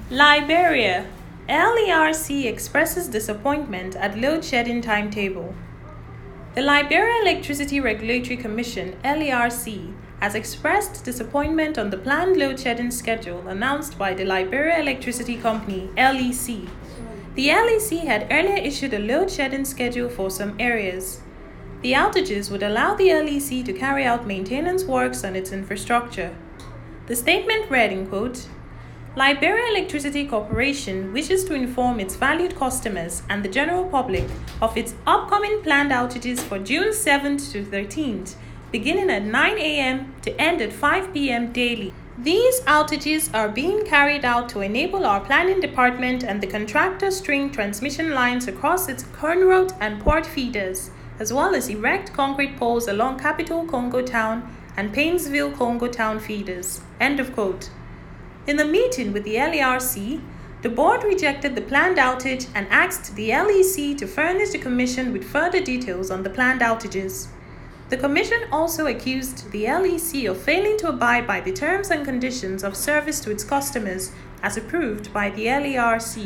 Liberia. LERC expresses disappointment at load shedding timetable. The Liberia Electricity Regulatory Commission (LERC) has expressed disappointment on the planned load shedding schedule announced by the Liberia Electricity Company (LEC). The LEC had earlier issued a load shedding schedule for some areas. The outages would allow the LEC to carry out maintenance works on its infrastructure. The statement read in quote, "Liberia Electricity Corporation wishes to inform its valued customers and the general public of its upcoming planned outages for June 7th to 13th, beginning at 9 a.m. to end at 5 p.m. daily. These outages are being carried out to enable our planning department and the contractor string transmission lines across its Kernroad and port feeders, as well as erect concrete poles along Capital Congo Town and Painesville Congo Town feeders." End of quote. In the meeting with the LERC, the board rejected the planned outage and asked the LEC to furnish the Commission with further details on the planned outages. The Commission also accused the LEC of failing to abide by the terms and conditions of service to its customers as approved by the LERC.